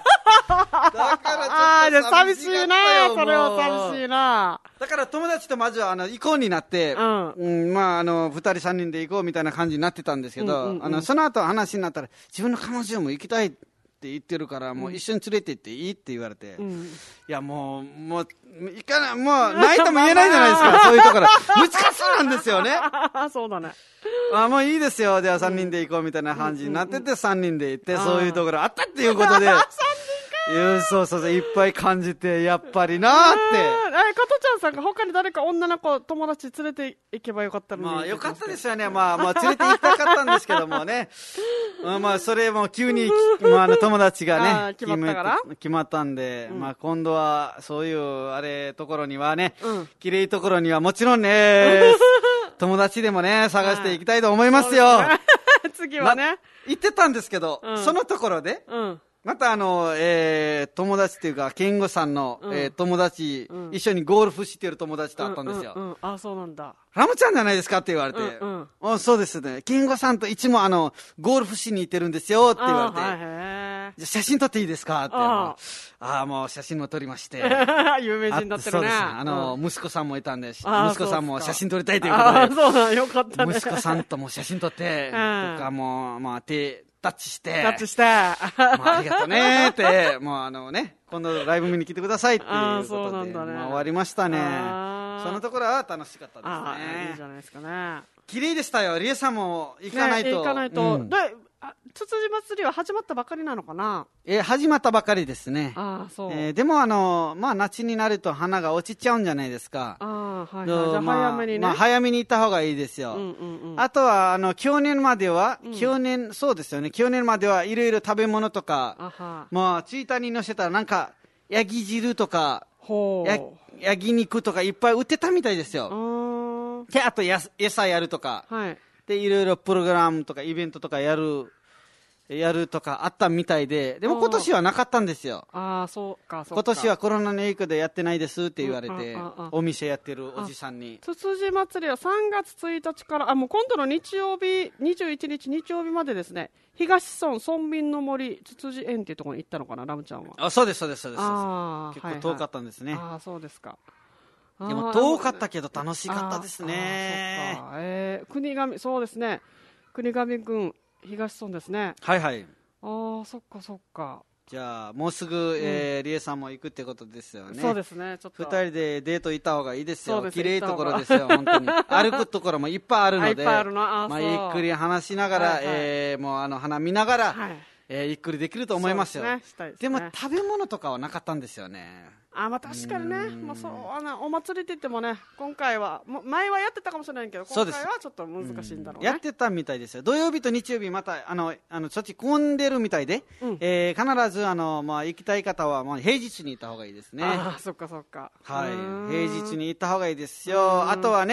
からちょっと寂しいな。それは寂しいな。 だから友達とまずは行こうになって、まあ2人3人で行こうみたいな感じになってたんですけど、その後話になったら自分の彼女も行きたいって言ってるから、もう一緒に連れて行っていいって言われて、いやもう行かない、もうないとも言えないじゃないですか。そういうところ難しいなんですよね。 そうだね。 もういいですよ、では3人で行こうみたいな感じになってて、3人で行って、そういうところあったっていうことでそういっぱい感じて、やっぱりなーって。 加トちゃんさんが他に誰か女の子友達連れて行けばよかったのに。 よかったですよね。まあ連れて行きたかったんですけどもね。それも急に友達がね決まったんで、今度はそういうところにはね、綺麗いところにはもちろんね、友達でもね探していきたいと思いますよ。 次はね。 言ってたんですけど、そのところで。また友達っていうか、健吾さんの、友達、一緒にゴルフしてる友達と会ったんですよ。 そうなんだ。 ラムちゃんじゃないですかって言われて、そうですね。健吾さんといつもゴルフしに行ってるんですよって言われて、じゃ写真撮っていいですかって。もう写真も撮りまして。 有名人だってるね。 そうです。息子さんもいたんで、息子さんも写真撮りたいということで。 そうだ、よかったね。 息子さんとも写真撮って、とかもう、タッチして。ありがとうねーって、もう今度ライブ見に来てくださいっていうことで、終わりましたね。そのところは楽しかったですね。 いいじゃないですかね。 綺麗でしたよ。リエさんも行かないと。 行かないと。つつじ祭りは始まったばかりなのかな？ 始まったばかりですね。 そう。 でも夏になると花が落ちちゃうんじゃないですか。 じゃあ早めにね。 早めに行った方がいいですよ。あとは去年までは、そうですよね。去年まではいろいろ食べ物とか、ツイッターに載せたらなんかヤギ汁とかヤギ肉とかいっぱい売ってたみたいですよ。であと餌やるとか、でいろいろプログラムとかイベントとかやるとかあったみたいで、でも今年はなかったんですよ。 そうか。 今年はコロナの影響でやってないですって言われて、お店やってるおじさんに。 つつじ祭りは3月1日から、もう今度の日曜日、21日日曜日までですね、東村村民の森つつじ園っていうところに行ったのかな、ラムちゃんは。 そうです。結構遠かったんですね。 そうですか。 でも遠かったけど楽しかったですね。 そうですね。国頭郡東村ですね。 はい。 そっか。 じゃあもうすぐリエさんも行くってことですよね。 そうですね。ちょっと 2人でデート行った方がいいですよ。綺麗いところですよ。本当に歩くところもいっぱいあるので、ゆっくり話しながら、もう花見ながら、ゆっくりできると思いますよ。でも食べ物とかはなかったんですよね。 確かにね。お祭りって言ってもね、今回は前はやってたかもしれないけど、今回はちょっと難しいんだろうね。 やってたみたいですよ。土曜日と日曜日またそっち混んでるみたいで、必ず行きたい方は平日に行った方がいいですね。 そっか。 平日に行った方がいいですよ。あとはね、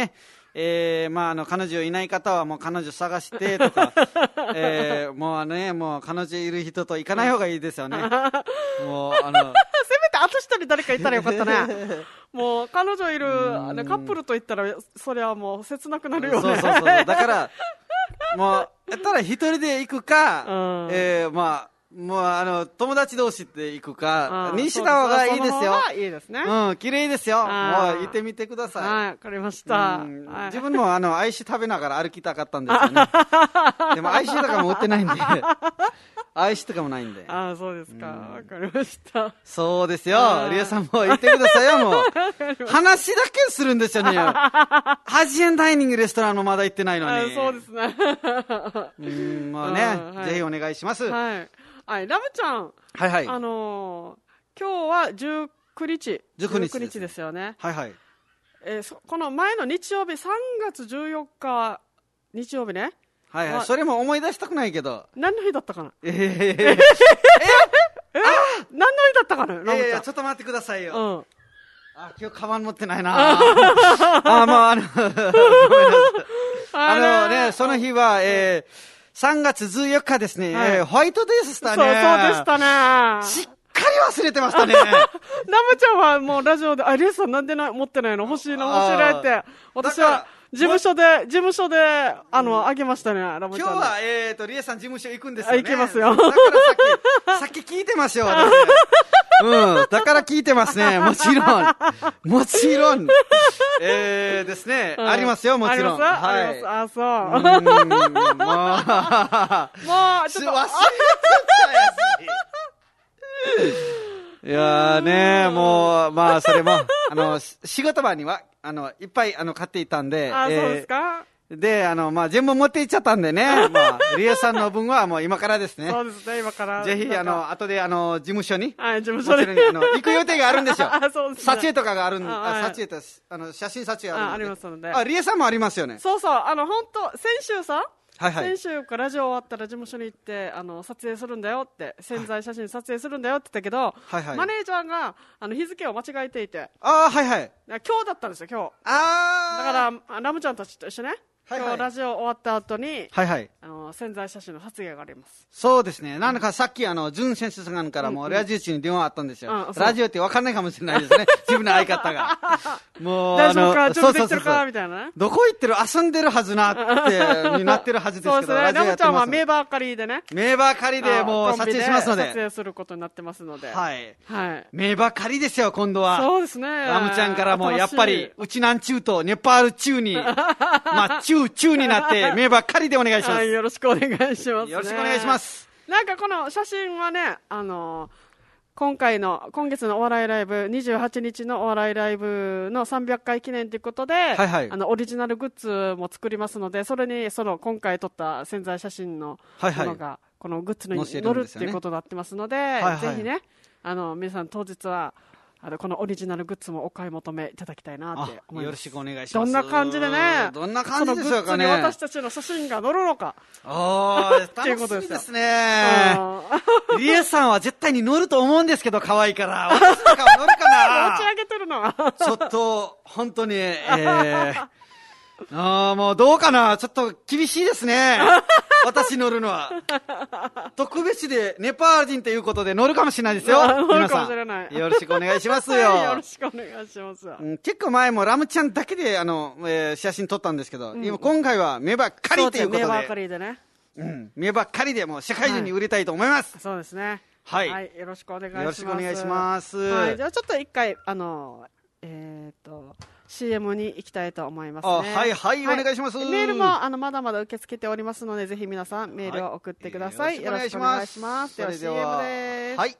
まあ、彼女いない方はもう彼女探してとか、もうね、もう彼女いる人と行かない方がいいですよね。もうせめてあと一人誰かいたらよかったね。もう彼女いるカップルと言ったらそれはもう切なくなるよね。 そうだからもうやったら一人で行くか、まあもう友達同士で行くかにした方がいいですよ。 いいですね。 綺麗ですよ。もう行ってみてください。 はい、わかりました。 自分もアイス食べながら歩きたかったんですよね。でもアイスとかも売ってないんで、アイスとかもないんで。 そうですか。わかりました。 そうですよ。リエさんも行ってくださいよ、もう。話だけするんですよね。アジアンダイニングレストランもまだ行ってないのに。 そうですね。 もうね、ぜひお願いします。 はい。ラムちゃん。 はいはい。 今日は19日ですよね。 はいはい。 この前の日曜日、3月14日、日曜日ね。 はいはい。それも思い出したくないけど。 何の日だったかな。何の日だったかな、ラムちゃん。 ちょっと待ってくださいよ。今日カバン持ってないな。ごめんなさい。ね、その日は、3月14日ですね。ホワイトデーでしたね。 そうでしたね。 しっかり忘れてましたね。 ラムちゃんはもうラジオで、リエさんなんで持ってないの欲しいって。私は事務所で、あげましたね、ラムちゃん。 今日は、リエさん事務所行くんですよね。 行きますよ。 だからさっき聞いてますよ、私。だから聞いてますね。もちろん。ですね。ありますよ、もちろん。 はい。そう。もう、ちょっと。 忘れちゃったやつ。いやーね、もう、まあ、それも、仕事場には、いっぱい、買っていたんで。 そうですか。 で、まあ、全部持っていっちゃったんでね。まあ、リエさんの分はもう今からですね。 そうですね、今から。 ぜひ、後で、事務所に。 事務所に。 行く予定があるんですよ。 そうですね。 撮影とかがあるんで、撮影と、写真撮影ありますので。 リエさんもありますよね。 そうそう、本当先週さ、 はいはい、 先週からラジオ終わったら事務所に行って撮影するんだよって宣材写真撮影するんだよって言ったけど、 はいはい、 マネージャーが日付を間違えていて、 はいはい、 今日だったんですよ今日。だからラムちゃんたちと一緒ね、今日ラジオ終わった後に、 はいはい、 宣材写真の撮影があります。 そうですね。なんかさっきジュン先生さんからもラジオ中に電話あったんですよ。ラジオって分かんないかもしれないですね。自分の相方が。もう大丈夫か、準備できてるかみたいな。 どこ行ってる、遊んでるはずなってになってるはずですけど。 そうですね。ラムちゃんは名馬借りでね。 名馬借りでもう撮影しますので。 撮影することになってますので。 はい。名馬借りですよ今度は。 そうですね。 ラムちゃんからもやっぱりうちなん中とネパール中にまあ中になって。名馬借りでお願いします。 よろしくお願いします。 よろしくお願いします。 なんかこの写真はね、今月のお笑いライブ、28日のお笑いライブの300回記念ということで、 はいはい、 オリジナルグッズも作りますので、それに今回撮った宣材写真のものが、このグッズに載るっていうことになってますので、ぜひね、皆さん当日は、このオリジナルグッズもお買い求めいただきたいなって思います。 よろしくお願いします。 どんな感じでね、 どんな感じでしょうかね。 そのグッズに私たちの写真が載るのか。 楽しみですね。リエさんは絶対に乗ると思うんですけど、可愛いから。私とか乗るかな。 持ち上げてるのは。 ちょっと、本当に、もうどうかな。ちょっと厳しいですね。私乗るのは。特別でネパール人ということで乗るかもしれないですよ。 乗るかもしれない。 よろしくお願いしますよ。 よろしくお願いします。 結構前もラムちゃんだけで写真撮ったんですけど、今回は名馬借りということで。 名馬借りでね。 名馬借りでもう社会人に売りたいと思います。 そうですね。 はい。 よろしくお願いします。 よろしくお願いします。 じゃあちょっと一回CM に行きたいと思いますね。 はいはい、お願いします。 メールもまだまだ受け付けておりますので、ぜひ皆さんメールを送ってください。よろしくお願いします。では CM です。 はい。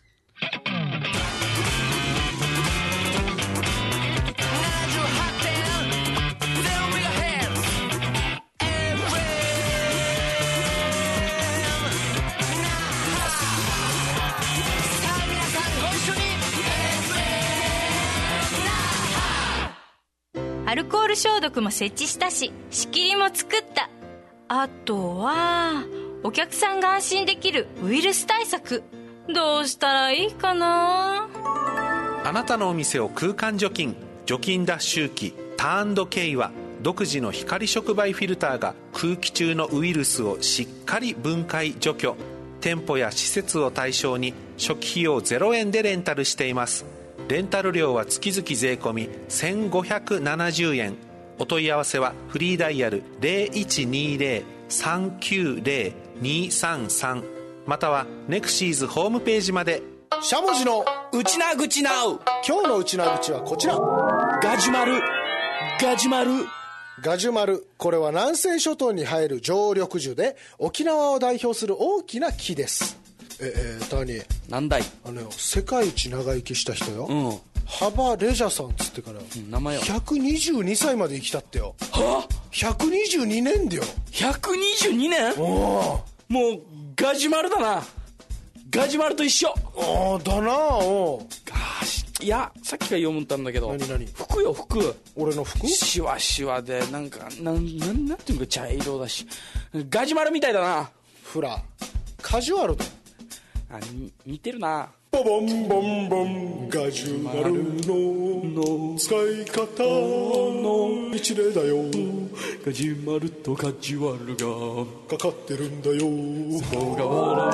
アルコール消毒も設置したし、仕切りも作った。あとはお客さんが安心できるウイルス対策、どうしたらいいかな。 あなたのお店を空間除菌脱臭機ターン&ケイは独自の光触媒フィルターが空気中のウイルスをしっかり分解除去。店舗や施設を対象に初期費用0円でレンタルしています。レンタル料は月々税込み1570円。お問い合わせはフリーダイヤル 0120-390-233 またはネクシーズホームページまで。 しゃもじのうちなぐちなう。 今日のうちなぐちはこちら。 ガジュマル。ガジュマル。 ガジュマル、これは南西諸島に生える常緑樹で沖縄を代表する大きな木です。タニー、 なんだい。 世界一長生きした人よ、ハバレジャさんつってから、 名前は 122歳まで生きたってよ。 は 122年だよ。 122年。もうガジュマルだな。ガジュマルと一緒。 だな。 いや、さっきから読むんだけど、 何服よ、服。 俺の服シワシワでなんていうか茶色だし、ガジュマルみたいだな。 フラカジュアルだ。 似てるな。 ボボンボンボンガジュマルの使い方の一例だよ。 ガジュマルとガジュアルがかかってるんだよ。 そうが笑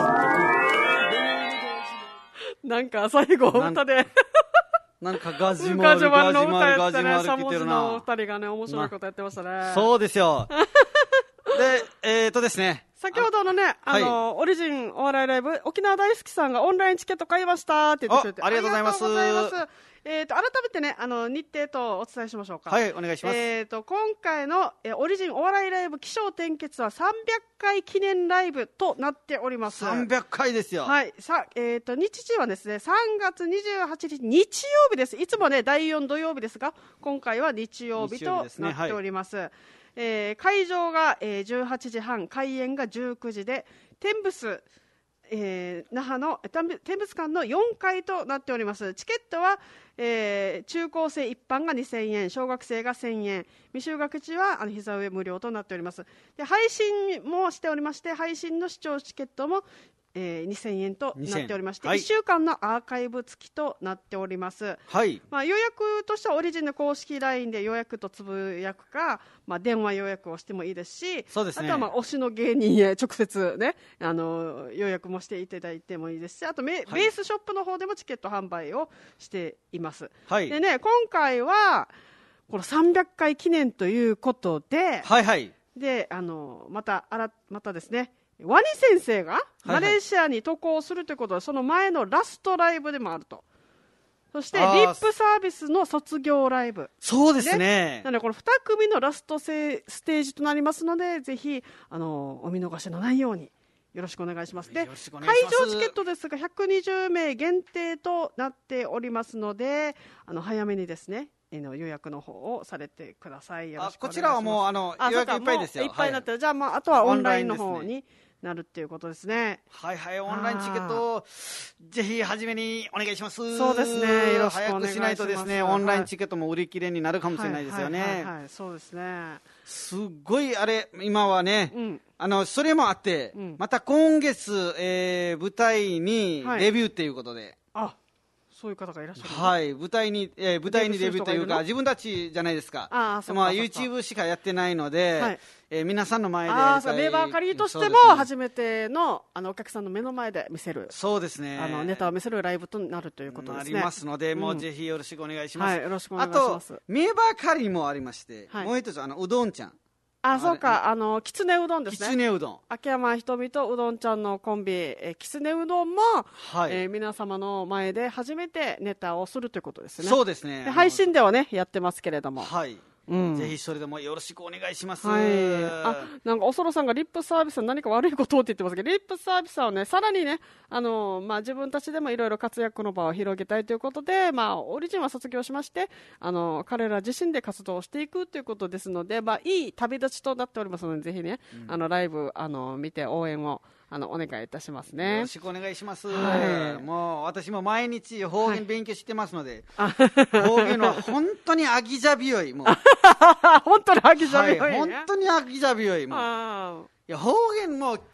なんか最後歌でなんかガジュマルの歌やってね、 しゃもじの二人がね、面白いことやってましたね。 そうですよ。で、ですね、 先ほどのね、オリジンお笑いライブ、沖縄大好きさんがオンラインチケット買いましたって言ってくれて、 ありがとうございます。 改めてね、日程とお伝えしましょうか。 はい、お願いします。 今回の、オリジンお笑いライブ起承転結は300回記念ライブとなっております。 300回ですよ。 はい。日時はですね、3月28日日曜日です。いつもね、第4土曜日ですが、今回は日曜日となっております。会場が、18時半、開演が19時で、天ブス、那覇の天物館の4階となっております。チケットは、中高生一般が2000円、小学生が1000円、未就学児は膝上無料となっております。で、配信もしておりまして、配信の視聴チケットも2000円となっておりまして、1週間のアーカイブ付きとなっております。 はい。 予約としてはオリジンの公式 LINE で予約とつぶやくか、電話予約をしてもいいですし、 そうですね、 あとは推しの芸人へ直接ね、予約もしていただいてもいいですし、あとベースショップの方でもチケット販売をしています。はい。でね、今回はこの300回記念ということで、 はいはい。 で、またですね、ワニ先生がマレーシアに渡航するということで、その前のラストライブでもあると。そしてリップサービスの卒業ライブ。 そうですね。 なのでこの2組のラストステージとなりますので、ぜひお見逃しのないようによろしくお願いします。で、会場チケットですが120名限定となっておりますので、早めにですね、予約の方をされてください。よろしくお願いします。 こちらはもう予約いっぱいですよ。 いっぱいになってる。じゃああとはオンラインの方になるっていうことですね。 はいはい、オンラインチケットをぜひ初めにお願いします。 そうですね、よろしくお願いします。 早くしないとですね、オンラインチケットも売り切れになるかもしれないですよね。 はい、そうですね。 すごい今はね、それもあって、また今月、舞台にデビューっていうことで、 そういう方がいらっしゃる。 はい、舞台にデビューというか、自分たちじゃないですか。YouTube しかやってないので、皆さんの前でメバーカリーとしても初めてのお客さんの目の前で見せる、 そうですね、 ネタを見せるライブとなるということですね。 なりますので、もうぜひよろしくお願いします。 よろしくお願いします。 あとメバーカリーもありまして、もう一つうどんちゃん。 そうか、きつねうどんですね。 きつねうどん。 秋山ひとみとうどんちゃんのコンビ、きつねうどんも、皆様の前で初めてネタをするということですね。 そうですね。 配信ではね、やってますけれども。 はい。ぜひそれでもよろしくお願いします。 なんかおそろさんがリップサービスは何か悪いことって言ってますけど、リップサービスはね、さらにね、自分たちでもいろいろ活躍の場を広げたいということで、オリジンは卒業しまして、彼ら自身で活動していくということですので、いい旅立ちとなっておりますので、ぜひね、ライブ見て応援をお願いいたしますね。 よろしくお願いします。もう私も毎日方言勉強してますので、方言は本当にアギジャビヨイ、もう本当にアギジャビヨイ、 本当にアギジャビヨイ、もういや方言も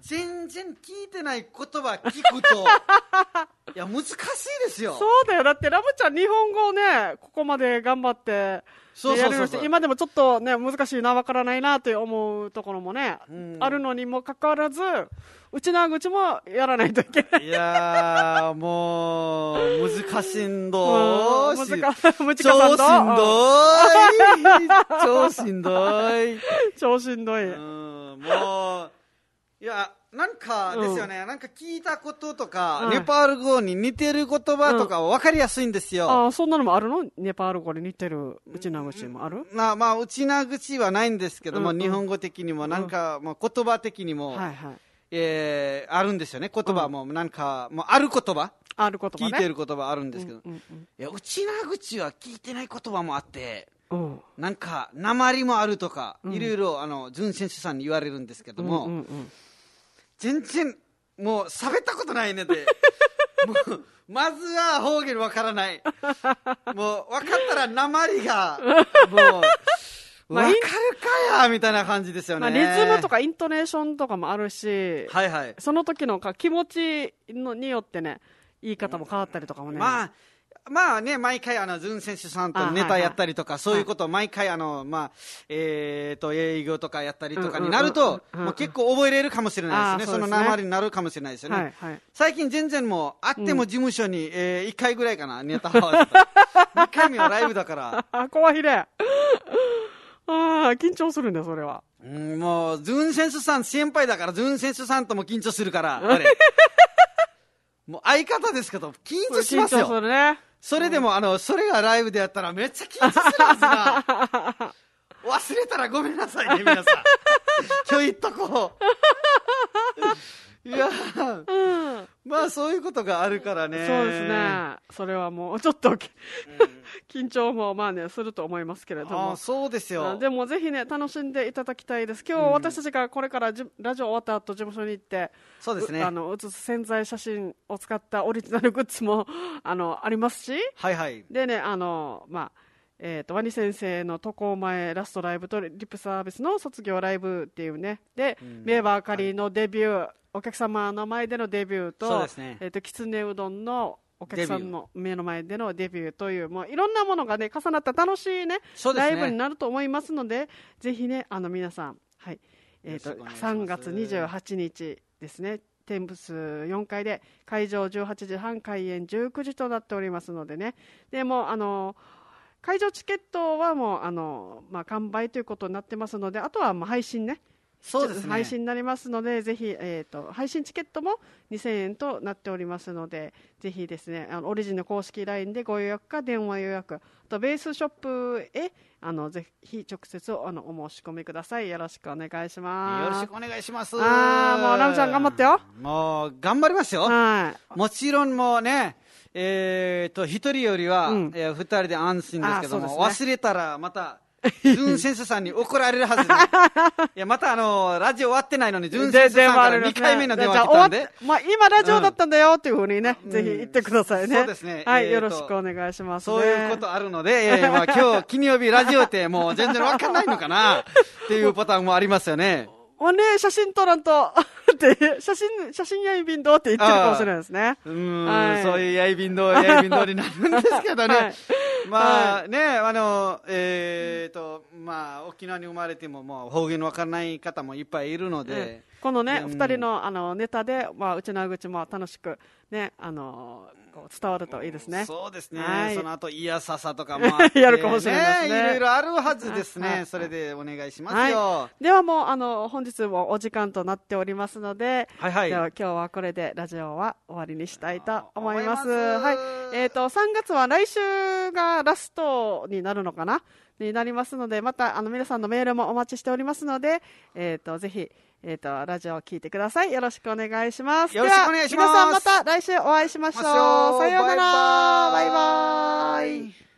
全然聞いてない言葉聞くといや難しいですよ。 そうだよ。だってラムちゃん日本語をねここまで頑張ってやるのして今でもちょっとね難しいなわからないなって思うところもね、あるのにもかかわらずうちな口もやらないといけない。 いやーもう難しいんどーし超しんどいもういやなんかですよね、なんか聞いたこととか、ネパール語に似てる言葉とか分かりやすいんですよ。 そんなのもあるの？ネパール語に似てるうちな口もある？ まあうちな口はないんですけども、日本語的にもなんか、もう言葉的にも、あるんですよね。言葉もなんかもうある言葉、聞いてる言葉あるんですけど、いやうちな口は聞いてない言葉もあって、なんか訛もあるとか、いろいろズン選手さんに言われるんですけども。全然もう喋ったことないねでもうまずは方言わからない。もう分かったら訛がもう分かるかやみたいな感じですよね。 リズムとかイントネーションとかもあるし、その時の気持ちによってね言い方も変わったりとかもね。 まあね、毎回ズン選手さんとネタやったりとか、そういうことを毎回営業とかやったりとかになると、もう結構覚えれるかもしれないですね。その訛りになるかもしれないですよね。最近全然もう、あっても事務所に、1回ぐらいかな、ネタ合わせた。1回目はライブだから。 怖いね。緊張するんだよ、それは。 もう、ズン選手さん先輩だから、ズン選手さんとも緊張するから、もう相方ですけど、緊張しますよ。 緊張するね。 それでも、それがライブでやったらめっちゃ緊張するはずな。忘れたらごめんなさいね、皆さん。今日言っとこう。いや、まあそういうことがあるからね。 そうですね。それはもうちょっと、緊張もまあねすると思いますけれども。 そうですよ。 でもぜひね楽しんでいただきたいです。今日私たちがこれからラジオ終わった後事務所に行って、 そうですね。 写す宣材写真を使ったオリジナルグッズもありますし、でねワニ先生の渡航前ラストライブとリップサービスの卒業ライブっていうね、で名馬あかりのデビュー、お客様の前でのデビューと、きつねうどんのお客さんの目の前でのデビューという、もういろんなものがね重なった楽しいねライブになると思いますので、ぜひね皆さん、3月28日ですね、天ブス4階で会場18時半開演19時となっておりますのでね。でも会場チケットはもう完売ということになってますので、あとは配信ね。 そうですね、 配信になりますので、ぜひ、配信チケットも2000円となっておりますので、ぜひですねオリジンの公式 LINE でご予約か電話予約、あとベースショップへぜひ直接お申し込みください。よろしくお願いします。 よろしくお願いします。 もうラムちゃん頑張ってよ。 もう頑張りますよ。もちろんもうね、一人よりは、二人で安心ですけども、忘れたらまたズン先生さんに怒られるはずでいやまたラジオ終わってないのにズン先生さんから2回目の電話来たんで、 今ラジオだったんだよっていうふうにね、ぜひ言ってくださいね。 そうですね。 よろしくお願いしますね。 そういうことあるので、今日金曜日ラジオってもう全然わかんないのかなっていうパターンもありますよね。 写真撮らんとって写真やいびんどうって言ってるかもしれないですね。 そういうやいびんどうになるんですけどね。沖縄に生まれてももう方言わからない方もいっぱいいるので、 このね2人のネタでうちなぐちも楽しくね伝わるといいですね。 そうですね。その後いやささとかもあってやるかもしれないですね。 いろいろあるはずですね。それでお願いしますよ。 ではもう本日もお時間となっておりますので、今日はこれでラジオは終わりにしたいと思います。3月は来週がラストになるのかなになりますので、また皆さんのメールもお待ちしておりますので、ぜひラジオを聞いてください。よろしくお願いします。 よろしくお願いします。 皆さんまた来週お会いしましょう。さようなら。バイバイ。